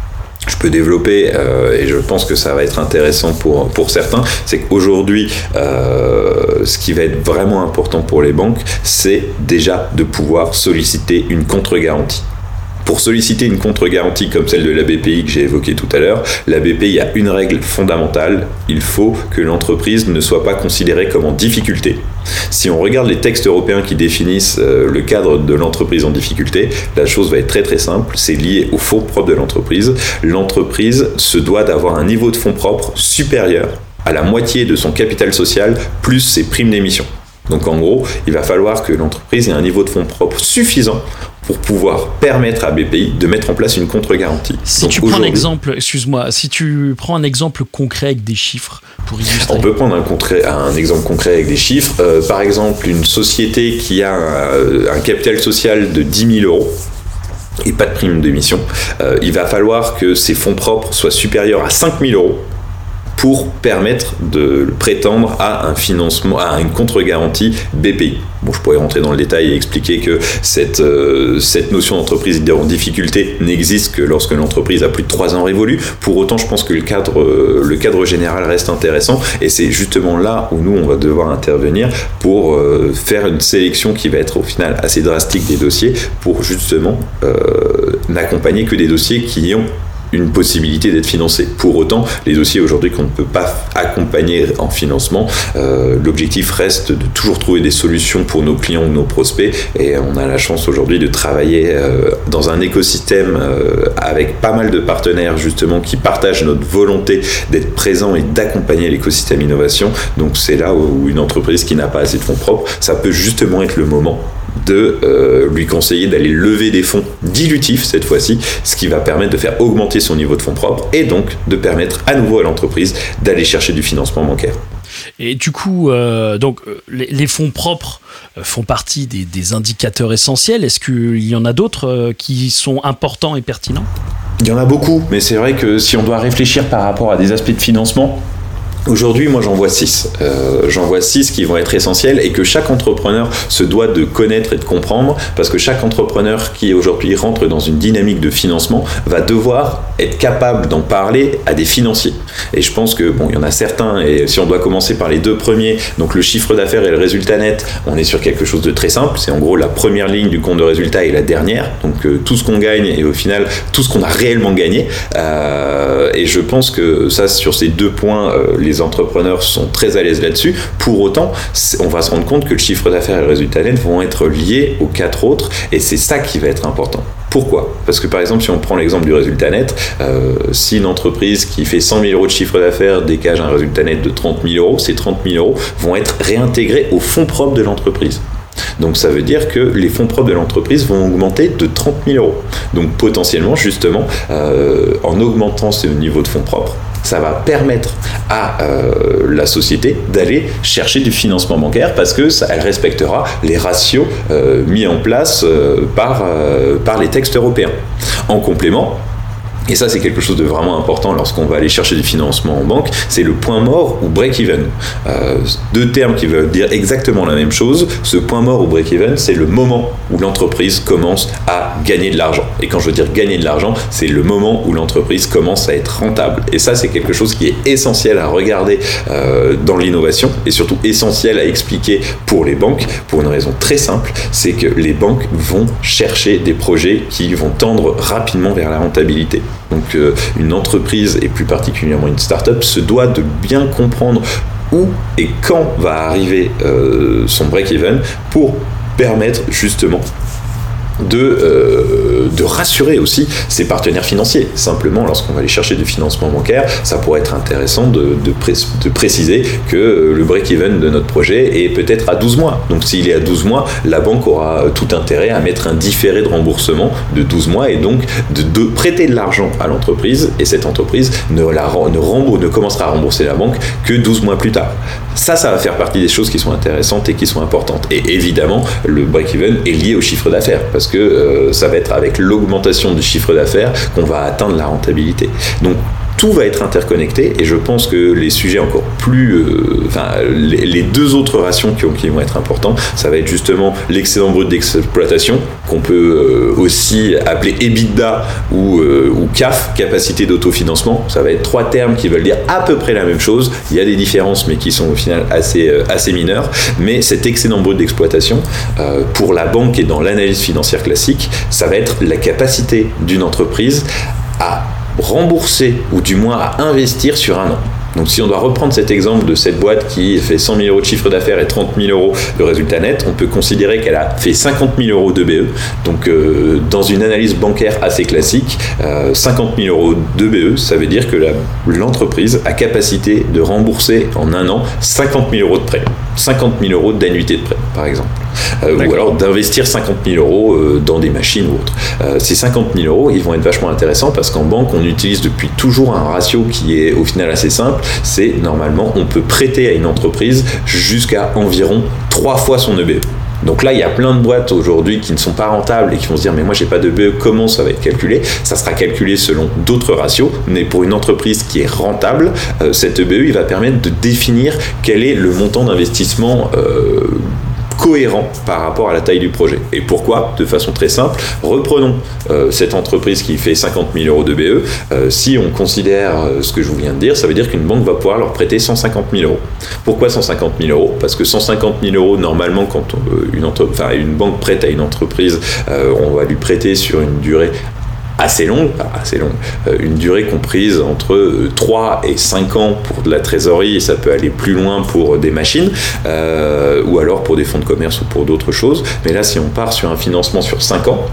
Je peux développer, euh, et je pense que ça va être intéressant pour, pour certains, c'est qu'aujourd'hui, euh, ce qui va être vraiment important pour les banques, c'est déjà de pouvoir solliciter une contre-garantie. Pour solliciter une contre-garantie comme celle de la B P I que j'ai évoquée tout à l'heure, la B P I a une règle fondamentale, il faut que l'entreprise ne soit pas considérée comme en difficulté. Si on regarde les textes européens qui définissent euh, le cadre de l'entreprise en difficulté, la chose va être très très simple, c'est lié aux fonds propres de l'entreprise. L'entreprise se doit d'avoir un niveau de fonds propres supérieur à la moitié de son capital social plus ses primes d'émission. Donc en gros, il va falloir que l'entreprise ait un niveau de fonds propres suffisant pour pouvoir permettre à B P I de mettre en place une contre-garantie. Si Donc tu prends un exemple, excuse-moi, si tu prends un exemple concret avec des chiffres pour illustrer. On peut prendre un, concret, un exemple concret avec des chiffres. Euh, par exemple, une société qui a un, un capital social de dix mille euros et pas de prime d'émission, euh, il va falloir que ses fonds propres soient supérieurs à cinq mille euros pour permettre de prétendre à un financement, à une contre-garantie B P I. Bon, je pourrais rentrer dans le détail et expliquer que cette, euh, cette notion d'entreprise en difficulté n'existe que lorsque l'entreprise a plus de trois ans révolu. Pour autant, je pense que le cadre, euh, le cadre général reste intéressant et c'est justement là où nous, on va devoir intervenir pour euh, faire une sélection qui va être au final assez drastique des dossiers pour justement euh, n'accompagner que des dossiers qui ont une possibilité d'être financé. Pour autant, les dossiers aujourd'hui qu'on ne peut pas accompagner en financement, euh, l'objectif reste de toujours trouver des solutions pour nos clients ou nos prospects et on a la chance aujourd'hui de travailler euh, dans un écosystème euh, avec pas mal de partenaires justement qui partagent notre volonté d'être présent et d'accompagner l'écosystème innovation. Donc c'est là où une entreprise qui n'a pas assez de fonds propres, ça peut justement être le moment de euh, lui conseiller d'aller lever des fonds dilutifs cette fois-ci, ce qui va permettre de faire augmenter son niveau de fonds propres et donc de permettre à nouveau à l'entreprise d'aller chercher du financement bancaire. Et du coup, euh, donc, les, les fonds propres euh, font partie des, des indicateurs essentiels. Est-ce qu'il y en a d'autres euh, qui sont importants et pertinents ? Il y en a beaucoup, mais c'est vrai que si on doit réfléchir par rapport à des aspects de financement, aujourd'hui, moi, j'en vois six. Euh, j'en vois six qui vont être essentiels et que chaque entrepreneur se doit de connaître et de comprendre parce que chaque entrepreneur qui aujourd'hui rentre dans une dynamique de financement va devoir être capable d'en parler à des financiers. Et je pense que, bon, il y en a certains et si on doit commencer par les deux premiers, donc le chiffre d'affaires et le résultat net, on est sur quelque chose de très simple. C'est en gros la première ligne du compte de résultat et la dernière. Donc euh, tout ce qu'on gagne et au final, tout ce qu'on a réellement gagné. Euh, et je pense que ça, sur ces deux points, euh, les Les entrepreneurs sont très à l'aise là-dessus. Pour autant, on va se rendre compte que le chiffre d'affaires et le résultat net vont être liés aux quatre autres et c'est ça qui va être important. Pourquoi ? Parce que par exemple, si on prend l'exemple du résultat net, euh, si une entreprise qui fait cent mille euros de chiffre d'affaires dégage un résultat net de trente mille euros, ces trente mille euros vont être réintégrés aux fonds propres de l'entreprise. Donc ça veut dire que les fonds propres de l'entreprise vont augmenter de trente mille euros. Donc potentiellement, justement, euh, en augmentant ce niveau de fonds propres, ça va permettre à euh, la société d'aller chercher du financement bancaire parce que ça, elle respectera les ratios euh, mis en place euh, par, euh, par les textes européens. En complément, et ça, c'est quelque chose de vraiment important lorsqu'on va aller chercher du financement en banque, c'est le point mort ou break-even. Euh, deux termes qui veulent dire exactement la même chose. Ce point mort ou break-even, c'est le moment où l'entreprise commence à gagner de l'argent. Et quand je veux dire gagner de l'argent, c'est le moment où l'entreprise commence à être rentable. Et ça, c'est quelque chose qui est essentiel à regarder euh, dans l'innovation et surtout essentiel à expliquer pour les banques pour une raison très simple, c'est que les banques vont chercher des projets qui vont tendre rapidement vers la rentabilité. Donc euh, une entreprise et plus particulièrement une start-up se doit de bien comprendre où et quand va arriver euh, son break-even pour permettre justement de, euh, de rassurer aussi ses partenaires financiers. Simplement, lorsqu'on va aller chercher du financement bancaire, ça pourrait être intéressant de, de, pré- de préciser que le break-even de notre projet est peut-être à douze mois. Donc s'il est à douze mois, la banque aura tout intérêt à mettre un différé de remboursement de douze mois et donc de, de prêter de l'argent à l'entreprise et cette entreprise ne, la, ne, rembourse, ne commencera à rembourser la banque que douze mois plus tard. Ça, ça va faire partie des choses qui sont intéressantes et qui sont importantes. Et évidemment, le break-even est lié au chiffre d'affaires parce que euh, ça va être avec l'augmentation du chiffre d'affaires qu'on va atteindre la rentabilité. Donc, tout va être interconnecté et je pense que les sujets encore plus, euh, enfin les, les deux autres ratios qui, ont, qui vont être importants, ça va être justement l'excédent brut d'exploitation qu'on peut euh, aussi appeler EBITDA ou, euh, ou C A F, capacité d'autofinancement. Ça va être trois termes qui veulent dire à peu près la même chose. Il y a des différences mais qui sont au final assez, euh, assez mineures. Mais cet excédent brut d'exploitation, euh, pour la banque et dans l'analyse financière classique, ça va être la capacité d'une entreprise à rembourser ou du moins à investir sur un an. Donc si on doit reprendre cet exemple de cette boîte qui fait cent mille euros de chiffre d'affaires et trente mille euros de résultat net, on peut considérer qu'elle a fait cinquante mille euros de B E. Donc euh, dans une analyse bancaire assez classique, euh, cinquante mille euros de B E, ça veut dire que la, l'entreprise a capacité de rembourser en un an cinquante mille euros de prêt. cinquante mille euros d'annuité de prêt, par exemple. Euh, ou alors d'investir cinquante mille euros euh, dans des machines ou autres. Euh, ces cinquante mille euros, ils vont être vachement intéressants parce qu'en banque, on utilise depuis toujours un ratio qui est au final assez simple. C'est normalement, on peut prêter à une entreprise jusqu'à environ trois fois son E B E. Donc là, il y a plein de boîtes aujourd'hui qui ne sont pas rentables et qui vont se dire mais moi j'ai pas de B E, comment ça va être calculé? Ça sera calculé selon d'autres ratios, mais pour une entreprise qui est rentable, euh, cet E B E il va permettre de définir quel est le montant d'investissement euh, cohérent par rapport à la taille du projet. Et pourquoi? De façon très simple, reprenons euh, cette entreprise qui fait cinquante mille euros de B E. Euh, si on considère euh, ce que je vous viens de dire, ça veut dire qu'une banque va pouvoir leur prêter cent cinquante mille euros. Pourquoi cent cinquante mille euros? Parce que cent cinquante mille euros, normalement, quand on, une, entre, enfin, une banque prête à une entreprise, euh, on va lui prêter sur une durée assez longue, assez longue, euh, une durée comprise entre trois et cinq ans pour de la trésorerie, et ça peut aller plus loin pour des machines, euh, ou alors pour des fonds de commerce ou pour d'autres choses. Mais là, si on part sur un financement sur cinq ans,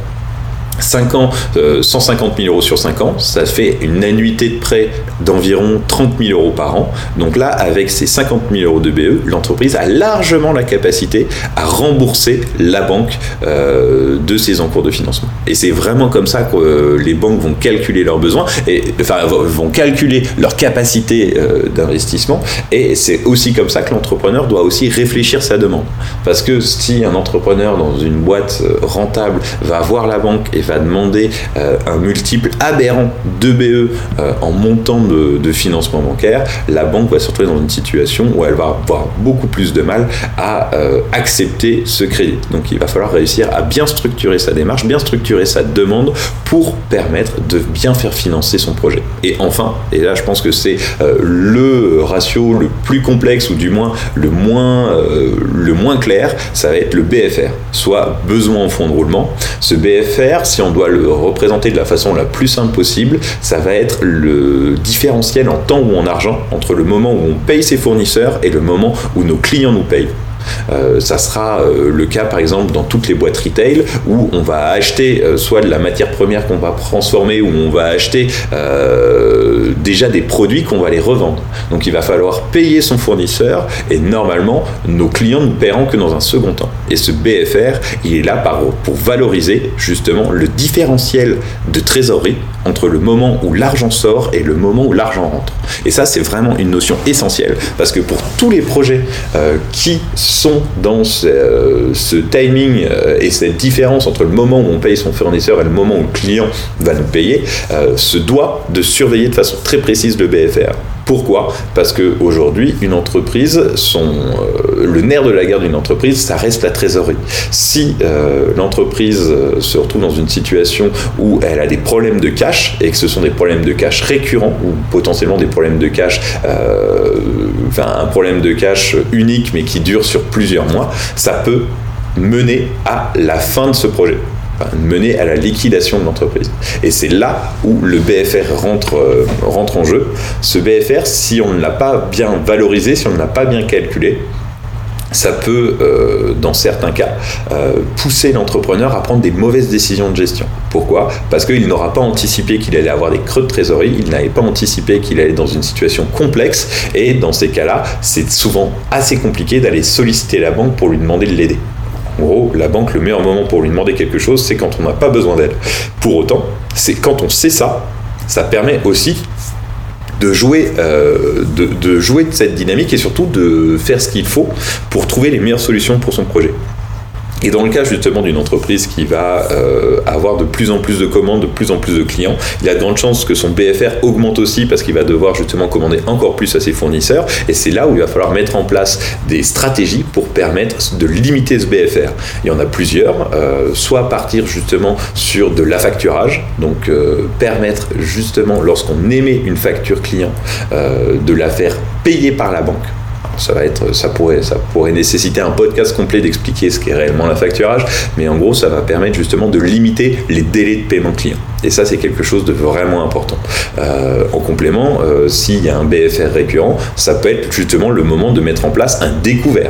cinq ans, euh, cent cinquante mille euros sur cinq ans, ça fait une annuité de prêt d'environ trente mille euros par an. Donc là, avec ces cinquante mille euros de B E, l'entreprise a largement la capacité à rembourser la banque euh, de ses encours de financement. Et c'est vraiment comme ça que euh, les banques vont calculer leurs besoins, et, enfin vont calculer leur capacité euh, d'investissement. Et c'est aussi comme ça que l'entrepreneur doit aussi réfléchir sa demande. Parce que si un entrepreneur dans une boîte rentable va voir la banque et va demander euh, un multiple aberrant de B E euh, en montant de, de financement bancaire, la banque va se retrouver dans une situation où elle va avoir beaucoup plus de mal à euh, accepter ce crédit. Donc il va falloir réussir à bien structurer sa démarche, bien structurer sa demande pour permettre de bien faire financer son projet. Et enfin, et là je pense que c'est euh, le ratio le plus complexe, ou du moins le moins, euh, le moins clair, ça va être le B F R, soit besoin en fonds de roulement. Ce B F R, si on doit le représenter de la façon la plus simple possible, ça va être le différentiel en temps ou en argent entre le moment où on paye ses fournisseurs et le moment où nos clients nous payent. Euh, ça sera euh, le cas par exemple dans toutes les boîtes retail où on va acheter euh, soit de la matière première qu'on va transformer, ou on va acheter euh, déjà des produits qu'on va les revendre. Donc il va falloir payer son fournisseur, et normalement nos clients ne nous paieront que dans un second temps. Et ce B F R, il est là par, pour valoriser justement le différentiel de trésorerie entre le moment où l'argent sort et le moment où l'argent rentre. Et ça, c'est vraiment une notion essentielle, parce que pour tous les projets euh, qui sont dans ce, euh, ce timing euh, et cette différence entre le moment où on paye son fournisseur et le moment où le client va nous payer, euh, se doit de surveiller de façon très précise le B F R. Pourquoi? Parce qu'aujourd'hui, une entreprise, son, euh, le nerf de la guerre d'une entreprise, ça reste la trésorerie. Si euh, l'entreprise euh, se retrouve dans une situation où elle a des problèmes de cash, et que ce sont des problèmes de cash récurrents, ou potentiellement des problèmes de cash, euh, enfin un problème de cash unique mais qui dure sur plusieurs mois, ça peut mener à la fin de ce projet, mener à la liquidation de l'entreprise. Et c'est là où le B F R rentre, euh, rentre en jeu. Ce B F R, si on ne l'a pas bien valorisé, si on ne l'a pas bien calculé, ça peut, euh, dans certains cas, euh, pousser l'entrepreneur à prendre des mauvaises décisions de gestion. Pourquoi? Parce qu'il n'aura pas anticipé qu'il allait avoir des creux de trésorerie, il n'avait pas anticipé qu'il allait dans une situation complexe, et dans ces cas-là, c'est souvent assez compliqué d'aller solliciter la banque pour lui demander de l'aider. En gros, la banque, le meilleur moment pour lui demander quelque chose, c'est quand on n'a pas besoin d'aide. Pour autant, c'est quand on sait ça, ça permet aussi de jouer, euh, de, de jouer de cette dynamique, et surtout de faire ce qu'il faut pour trouver les meilleures solutions pour son projet. Et dans le cas justement d'une entreprise qui va euh, avoir de plus en plus de commandes, de plus en plus de clients, il y a de grandes chances que son B F R augmente aussi, parce qu'il va devoir justement commander encore plus à ses fournisseurs, et c'est là où il va falloir mettre en place des stratégies pour permettre de limiter ce B F R. Il y en a plusieurs, euh, soit partir justement sur de l'affacturage, donc euh, permettre justement lorsqu'on émet une facture client euh, de la faire payer par la banque. Ça, va être, ça, pourrait, ça pourrait nécessiter un podcast complet d'expliquer ce qu'est réellement l'affacturage, mais en gros ça va permettre justement de limiter les délais de paiement client, et ça c'est quelque chose de vraiment important. Euh, en complément, euh, s'il y a un B F R récurrent, ça peut être justement le moment de mettre en place un découvert.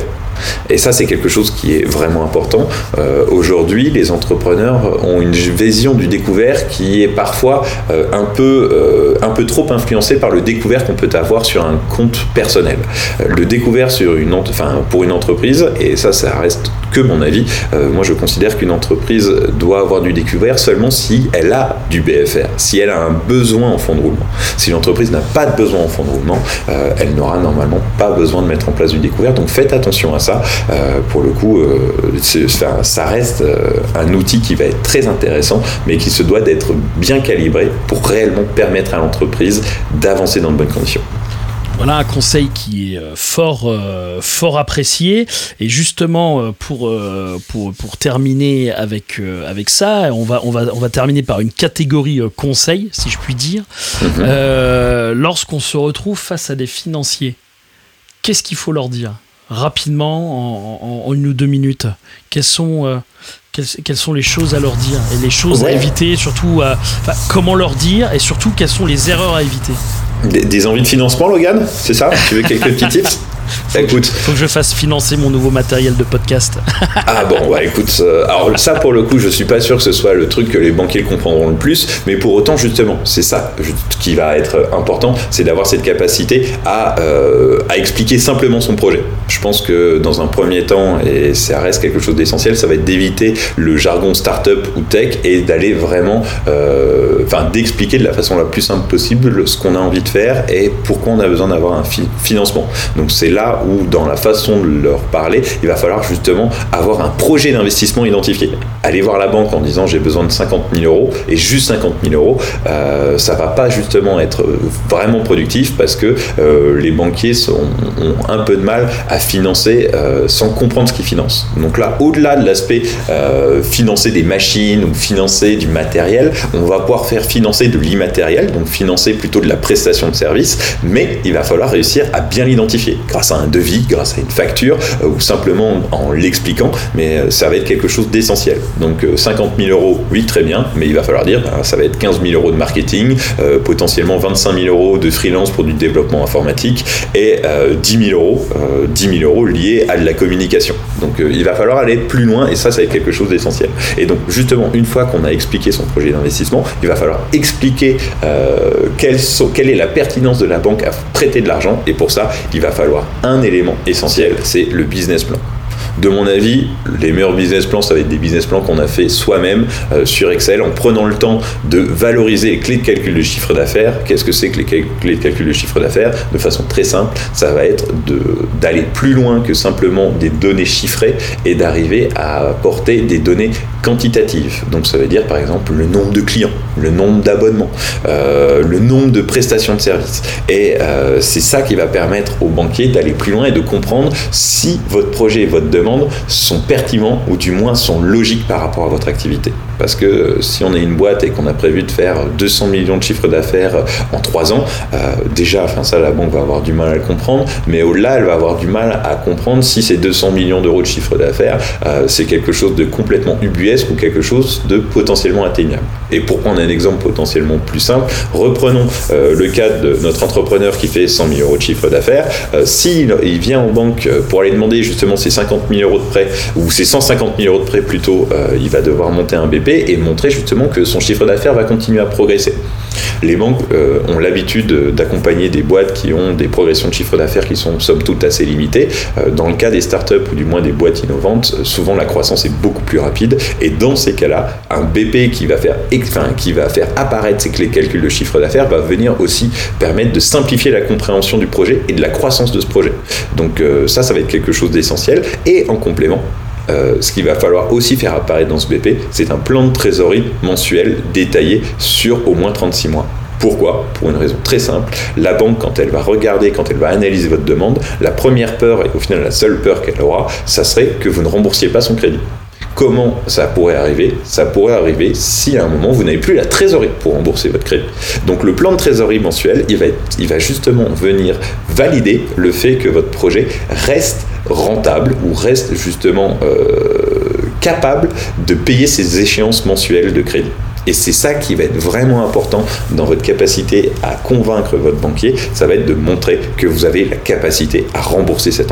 Et ça, c'est quelque chose qui est vraiment important. Euh, aujourd'hui, les entrepreneurs ont une vision du découvert qui est parfois euh, un, peu, euh, un peu trop influencée par le découvert qu'on peut avoir sur un compte personnel. Euh, le découvert sur une, enfin, pour une entreprise, et ça, ça reste que mon avis, euh, moi je considère qu'une entreprise doit avoir du découvert seulement si elle a du B F R, si elle a un besoin en fonds de roulement. Si l'entreprise n'a pas de besoin en fonds de roulement, euh, elle n'aura normalement pas besoin de mettre en place du découvert. Donc faites attention à ça. Euh, pour le coup, euh, c'est, ça, ça reste euh, un outil qui va être très intéressant, mais qui se doit d'être bien calibré pour réellement permettre à l'entreprise d'avancer dans de bonnes conditions. Voilà un conseil qui est fort, euh, fort apprécié. Et justement, pour, euh, pour, pour terminer avec, euh, avec ça, on va, on, va, on va terminer par une catégorie euh, conseil, si je puis dire. Mm-hmm. Euh, lorsqu'on se retrouve face à des financiers, qu'est-ce qu'il faut leur dire ? Rapidement, en, en, en une ou deux minutes, quelles sont, euh, quelles, quelles sont les choses à leur dire et les choses ouais. à éviter, surtout à, enfin, comment leur dire et surtout quelles sont les erreurs à éviter. Des, des envies de financement, Logan ? C'est ça ? Tu veux quelques petits tips ? Faut écoute. Que, faut que je fasse financer mon nouveau matériel de podcast. Ah bon, bah écoute, euh, alors ça pour le coup, je suis pas sûr que ce soit le truc que les banquiers comprendront le plus, mais pour autant, justement, c'est ça qui va être important, c'est d'avoir cette capacité à, euh, à expliquer simplement son projet. Je pense que dans un premier temps, et ça reste quelque chose d'essentiel, ça va être d'éviter le jargon start-up ou tech et d'aller vraiment, euh, enfin, d'expliquer de la façon la plus simple possible ce qu'on a envie de faire et pourquoi on a besoin d'avoir un fi- financement. Donc c'est là où, dans la façon de leur parler, il va falloir justement avoir un projet d'investissement identifié. Aller voir la banque en disant j'ai besoin de cinquante mille euros et juste cinquante mille euros, euh, ça va pas justement être vraiment productif parce que euh, les banquiers sont, ont un peu de mal à financer euh, sans comprendre ce qu'ils financent. Donc là, au-delà de l'aspect euh, financer des machines ou financer du matériel, on va pouvoir faire financer de l'immatériel, donc financer plutôt de la prestation de service, mais il va falloir réussir à bien l'identifier grâce à un devis, grâce à une facture euh, ou simplement en l'expliquant, mais euh, ça va être quelque chose d'essentiel. Donc euh, cinquante mille euros, oui, très bien, mais il va falloir dire ben, ça va être quinze mille euros de marketing, euh, potentiellement vingt-cinq mille euros de freelance pour du développement informatique et euh, dix mille euros, euh, dix mille euros liés à de la communication. Donc euh, il va falloir aller plus loin et ça, ça va être quelque chose d'essentiel. Et donc justement, une fois qu'on a expliqué son projet d'investissement, il va falloir expliquer euh, quelle, so- quelle est la pertinence de la banque à prêter de l'argent et pour ça, il va falloir un élément essentiel, c'est le business plan. De mon avis, les meilleurs business plans, ça va être des business plans qu'on a fait soi-même euh, sur Excel en prenant le temps de valoriser les clés de calcul de chiffre d'affaires. Qu'est-ce que c'est que les clés de calcul de chiffre d'affaires ? De façon très simple, ça va être de, d'aller plus loin que simplement des données chiffrées et d'arriver à apporter des données quantitatives. Donc ça veut dire par exemple le nombre de clients, le nombre d'abonnements, euh, le nombre de prestations de services. Et euh, c'est ça qui va permettre aux banquiers d'aller plus loin et de comprendre si votre projet et votre demande sont pertinents ou du moins sont logiques par rapport à votre activité. Parce que si on est une boîte et qu'on a prévu de faire deux cents millions de chiffre d'affaires en trois ans, euh, déjà, enfin ça la banque va avoir du mal à le comprendre, mais au-delà elle va avoir du mal à comprendre si ces deux cents millions d'euros de chiffre d'affaires euh, c'est quelque chose de complètement ubuesque ou quelque chose de potentiellement atteignable. Et pour prendre un exemple potentiellement plus simple, reprenons euh, le cas de notre entrepreneur qui fait cent mille euros de chiffre d'affaires. Euh, s'il il vient en banque pour aller demander justement ses cinquante mille euros de prêt ou ses cent cinquante mille euros de prêt plutôt, euh, il va devoir monter un B P et montrer justement que son chiffre d'affaires va continuer à progresser. Les banques euh, ont l'habitude d'accompagner des boîtes qui ont des progressions de chiffre d'affaires qui sont somme toute assez limitées. Euh, dans le cas des startups ou du moins des boîtes innovantes, souvent la croissance est beaucoup plus rapide et dans ces cas-là, un B P qui va faire, enfin, qui va faire apparaître ces clés de calcul de chiffre d'affaires va venir aussi permettre de simplifier la compréhension du projet et de la croissance de ce projet. Donc euh, ça, ça va être quelque chose d'essentiel. Et en complément, Euh, ce qu'il va falloir aussi faire apparaître dans ce B P, c'est un plan de trésorerie mensuel détaillé sur au moins trente-six mois. Pourquoi ? Pour une raison très simple. La banque, quand elle va regarder, quand elle va analyser votre demande, la première peur, et au final la seule peur qu'elle aura, ça serait que vous ne remboursiez pas son crédit. Comment ça pourrait arriver ? Ça pourrait arriver si à un moment vous n'avez plus la trésorerie pour rembourser votre crédit. Donc le plan de trésorerie mensuel, il va, être, il va justement venir valider le fait que votre projet reste rentable ou reste justement euh, capable de payer ses échéances mensuelles de crédit. Et c'est ça qui va être vraiment important dans votre capacité à convaincre votre banquier, ça va être de montrer que vous avez la capacité à rembourser cet emprunt.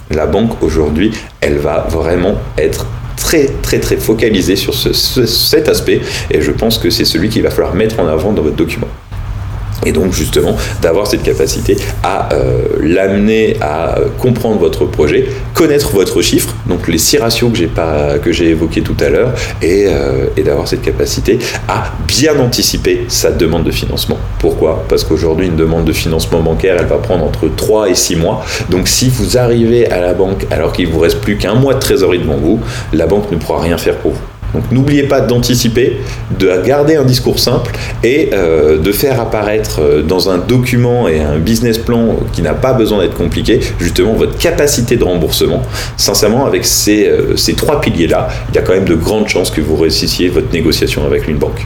La banque aujourd'hui, elle va vraiment être très très très focalisée sur ce, ce, cet aspect, et je pense que c'est celui qu'il va falloir mettre en avant dans votre document. Et donc justement d'avoir cette capacité à euh, l'amener à euh, comprendre votre projet, connaître votre chiffre, donc les six ratios que j'ai pas que j'ai évoqués tout à l'heure, et, euh, et d'avoir cette capacité à bien anticiper sa demande de financement. Pourquoi ? Parce qu'aujourd'hui une demande de financement bancaire, elle va prendre entre trois et six mois. Donc si vous arrivez à la banque alors qu'il vous reste plus qu'un mois de trésorerie devant vous, la banque ne pourra rien faire pour vous. Donc n'oubliez pas d'anticiper, de garder un discours simple et euh, de faire apparaître euh, dans un document et un business plan qui n'a pas besoin d'être compliqué, justement votre capacité de remboursement. Sincèrement, avec ces, euh, ces trois piliers-là, il y a quand même de grandes chances que vous réussissiez votre négociation avec une banque.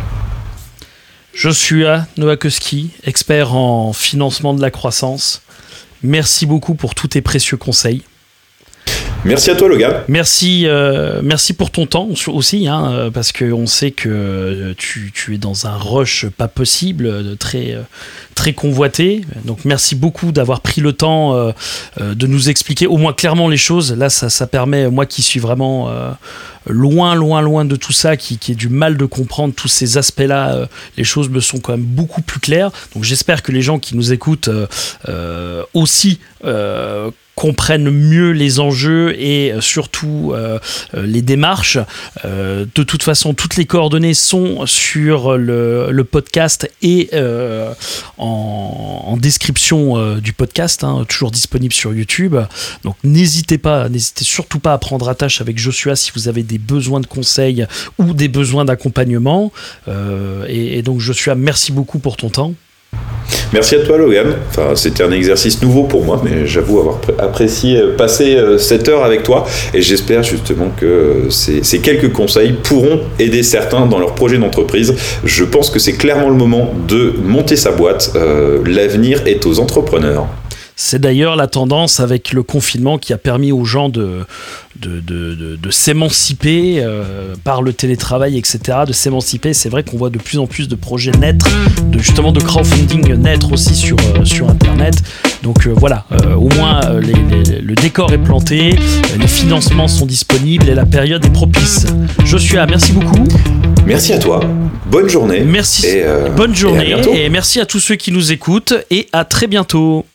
Joshua Nowakowski, expert en financement de la croissance. Merci beaucoup pour tous tes précieux conseils. Merci à toi, Logan. Merci, euh, merci pour ton temps aussi, hein, parce qu'on sait que tu, tu es dans un rush pas possible, très, très convoité. Donc merci beaucoup d'avoir pris le temps euh, de nous expliquer au moins clairement les choses. Là, ça, ça permet, moi qui suis vraiment euh, loin, loin, loin de tout ça, qui, qui ai du mal de comprendre tous ces aspects-là, euh, les choses me sont quand même beaucoup plus claires. Donc j'espère que les gens qui nous écoutent euh, euh, aussi euh, comprennent mieux les enjeux et surtout euh, les démarches. Euh, de toute façon, toutes les coordonnées sont sur le, le podcast et euh, en, en description euh, du podcast, hein, toujours disponible sur YouTube. Donc n'hésitez pas, n'hésitez surtout pas à prendre attache avec Joshua si vous avez des besoins de conseils ou des besoins d'accompagnement. Euh, et, et donc Joshua, merci beaucoup pour ton temps. Merci à toi, Logan. Enfin, c'était un exercice nouveau pour moi, mais j'avoue avoir apprécié passer cette heure avec toi, et j'espère justement que ces, ces quelques conseils pourront aider certains dans leur projet d'entreprise. Je pense que c'est clairement le moment de monter sa boîte. Euh, l'avenir est aux entrepreneurs. C'est d'ailleurs la tendance avec le confinement qui a permis aux gens de, de, de, de, de s'émanciper euh, par le télétravail, et cetera, de s'émanciper. C'est vrai qu'on voit de plus en plus de projets naître, de, justement de crowdfunding naître aussi sur, euh, sur Internet. Donc euh, voilà, euh, au moins euh, les, les, le décor est planté, euh, les financements sont disponibles et la période est propice. Joshua, merci beaucoup. Merci à toi. Bonne journée. Merci. Et euh, Bonne journée et, à et merci à tous ceux qui nous écoutent et à très bientôt.